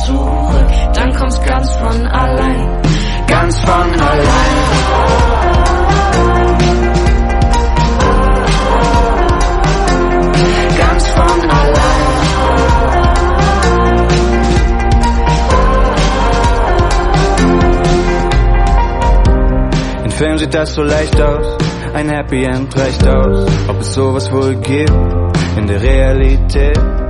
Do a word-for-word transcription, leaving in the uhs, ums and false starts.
zurück, dann kommt's ganz von allein, ganz von allein. Ganz von allein. In Filmen sieht das so leicht aus, ein Happy End reicht aus. Ob es sowas wohl gibt in der Realität?